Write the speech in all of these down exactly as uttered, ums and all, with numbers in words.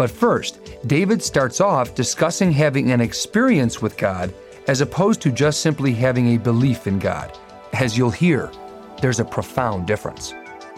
But first, David starts off discussing having an experience with God as opposed to just simply having a belief in God. As you'll hear, there's a profound difference.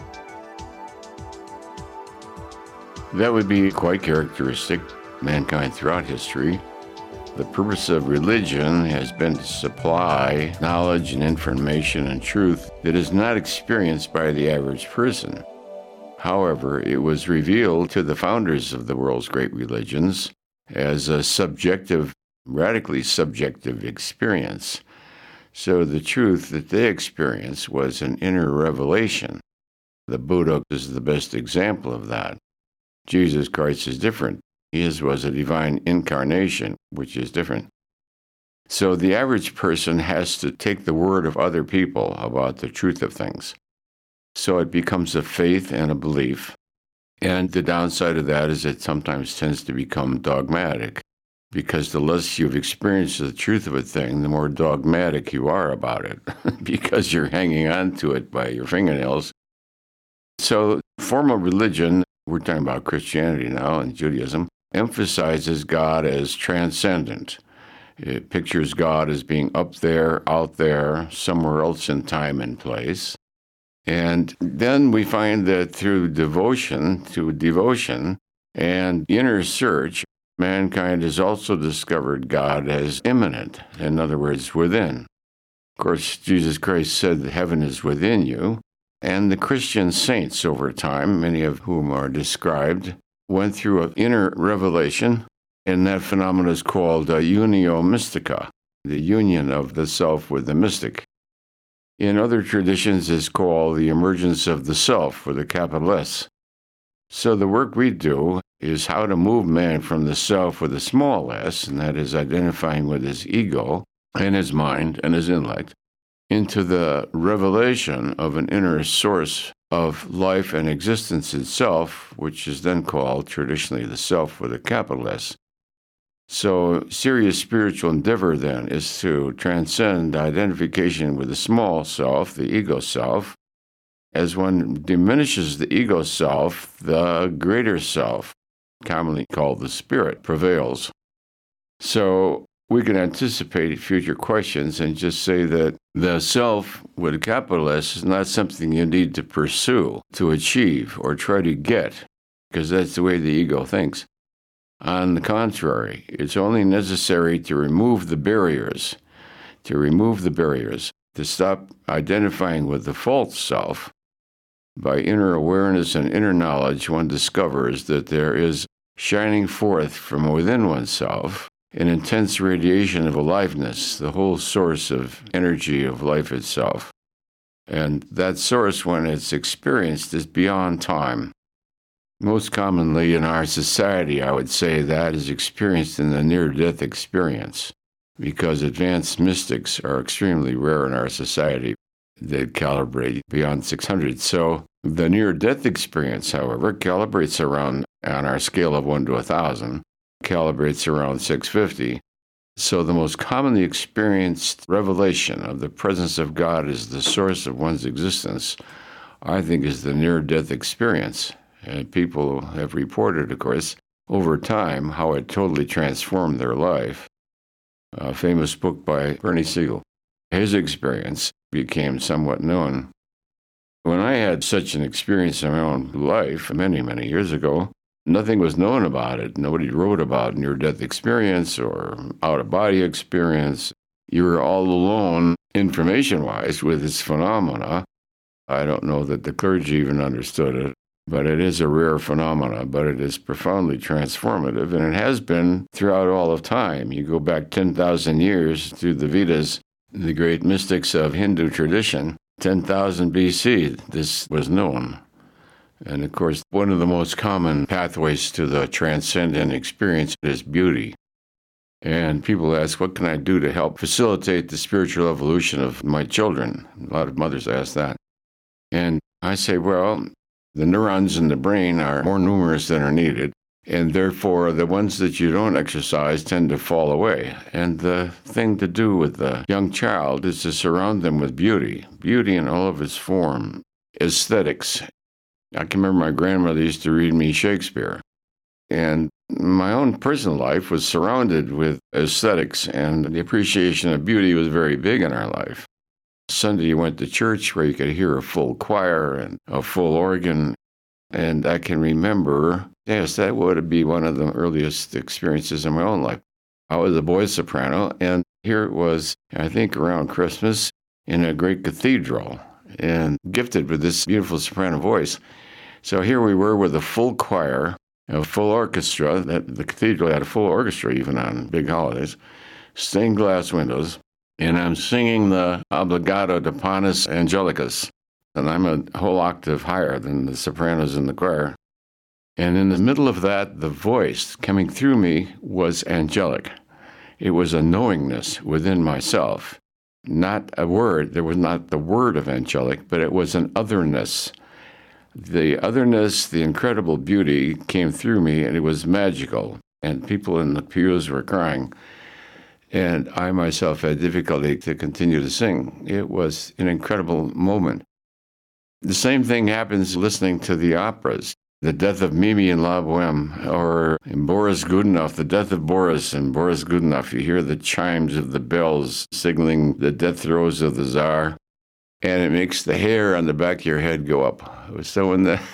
That would be quite characteristic of mankind throughout history. The purpose of religion has been to supply knowledge and information and truth that is not experienced by the average person. However, it was revealed to the founders of the world's great religions as a subjective, radically subjective experience. So the truth that they experienced was an inner revelation. The Buddha is the best example of that. Jesus Christ is different. His was a divine incarnation, which is different. So the average person has to take the word of other people about the truth of things. So it becomes a faith and a belief. And the downside of that is it sometimes tends to become dogmatic, because the less you've experienced the truth of a thing, the more dogmatic you are about it, because you're hanging on to it by your fingernails. So formal religion, we're talking about Christianity now and Judaism, emphasizes God as transcendent. It pictures God as being up there, out there, somewhere else in time and place. And then we find that through devotion to devotion and inner search, mankind has also discovered God as immanent, in other words, within. Of course, Jesus Christ said that heaven is within you, and the Christian saints over time, many of whom are described, went through an inner revelation, and that phenomenon is called uh, unio mystica, the union of the self with the mystic. In other traditions, it's called the emergence of the self, with a capital S. So the work we do is how to move man from the self with a small s, and that is identifying with his ego and his mind and his intellect, into the revelation of an inner source of life and existence itself, which is then called traditionally the self with a capital S. So serious spiritual endeavor then is to transcend identification with the small self, the ego self. As one diminishes the ego self, the greater self, commonly called the spirit, prevails. So we can anticipate future questions and just say that the self with a capital S is not something you need to pursue, to achieve, or try to get, because that's the way the ego thinks. On the contrary, it's only necessary to remove the barriers, to remove the barriers, to stop identifying with the false self. By inner awareness and inner knowledge, one discovers that there is shining forth from within oneself an intense radiation of aliveness, the whole source of energy of life itself. And that source, when it's experienced, is beyond time. Most commonly in our society, I would say that is experienced in the near-death experience, because advanced mystics are extremely rare in our society. They calibrate beyond six hundred. So the near-death experience, however, calibrates around, on our scale of one to one thousand, calibrates around six hundred fifty. So the most commonly experienced revelation of the presence of God as the source of one's existence, I think, is the near-death experience. And people have reported, of course, over time, how it totally transformed their life. A famous book by Bernie Siegel. His experience became somewhat known. When I had such an experience in my own life many, many years ago, nothing was known about it. Nobody wrote about near-death experience or out-of-body experience. You were all alone, information-wise, with this phenomena. I don't know that the clergy even understood it. But it is a rare phenomena, but it is profoundly transformative, and it has been throughout all of time. You go back ten thousand years through the Vedas, the great mystics of Hindu tradition, ten thousand B C, this was known. And of course, one of the most common pathways to the transcendent experience is beauty. And people ask, what can I do to help facilitate the spiritual evolution of my children? A lot of mothers ask that. And I say, well, the neurons in the brain are more numerous than are needed, and therefore the ones that you don't exercise tend to fall away. And the thing to do with the young child is to surround them with beauty, beauty in all of its form, aesthetics. I can remember my grandmother used to read me Shakespeare. And my own personal life was surrounded with aesthetics, and the appreciation of beauty was very big in our life. Sunday, you went to church where you could hear a full choir and a full organ. And I can remember, yes, that would be one of the earliest experiences in my own life. I was a boy soprano, and here it was, I think around Christmas, in a great cathedral, and gifted with this beautiful soprano voice. So here we were with a full choir, a full orchestra. That the cathedral had a full orchestra even on big holidays, stained glass windows, and I'm singing the Obligato de Panis Angelicus. And I'm a whole octave higher than the sopranos in the choir. And in the middle of that, the voice coming through me was angelic. It was a knowingness within myself. Not a word. There was not the word of angelic, but it was an otherness. The otherness, the incredible beauty came through me, and it was magical. And people in the pews were crying. And I myself had difficulty to continue to sing. It was an incredible moment. The same thing happens listening to the operas. The Death of Mimi in La Boheme, or in Boris Godunov, The Death of Boris in Boris Godunov. You hear the chimes of the bells signaling the death throes of the Tsar, and it makes the hair on the back of your head go up. So when the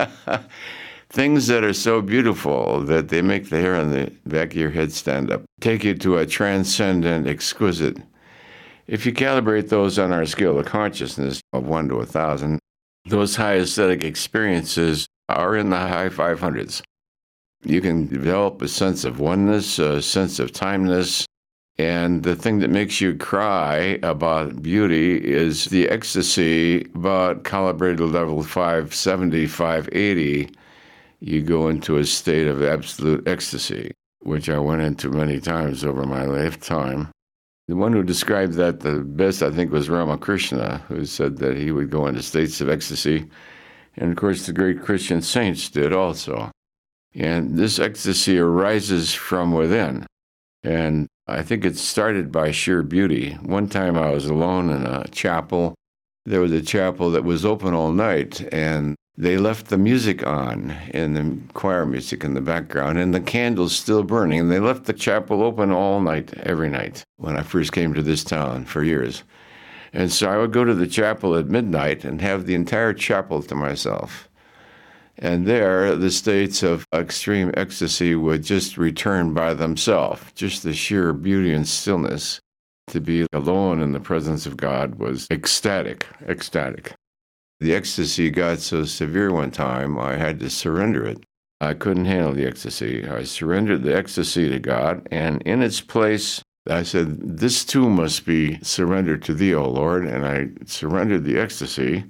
things that are so beautiful that they make the hair on the back of your head stand up, take you to a transcendent, exquisite. If you calibrate those on our scale of consciousness of one to a thousand, those high aesthetic experiences are in the high five hundreds. You can develop a sense of oneness, a sense of timeless, and the thing that makes you cry about beauty is the ecstasy about calibrated level five seventy, five eighty. You go into a state of absolute ecstasy, which I went into many times over my lifetime. The one who described that the best, I think, was Ramakrishna, who said that he would go into states of ecstasy. And, of course, the great Christian saints did also. And this ecstasy arises from within. And I think it started by sheer beauty. One time I was alone in a chapel. There was a chapel that was open all night, and they left the music on, and the choir music in the background, and the candles still burning. And they left the chapel open all night, every night, when I first came to this town for years. And so I would go to the chapel at midnight and have the entire chapel to myself. And there, the states of extreme ecstasy would just return by themselves. Just the sheer beauty and stillness. To be alone in the presence of God was ecstatic, ecstatic. The ecstasy got so severe one time, I had to surrender it. I couldn't handle the ecstasy. I surrendered the ecstasy to God, and in its place, I said, this too must be surrendered to thee, O Lord, and I surrendered the ecstasy,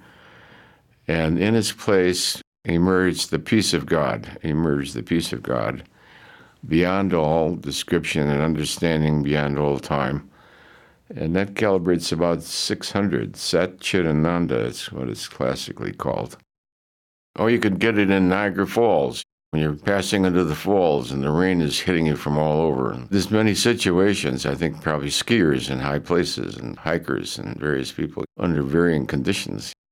and in its place emerged the peace of God, emerged the peace of God, beyond all description and understanding, beyond all time. And that calibrates about six hundred. Sat Chit Ananda is what it's classically called. Or you could get it in Niagara Falls. When you're passing under the falls and the rain is hitting you from all over. There's many situations, I think probably skiers in high places and hikers and various people under varying conditions.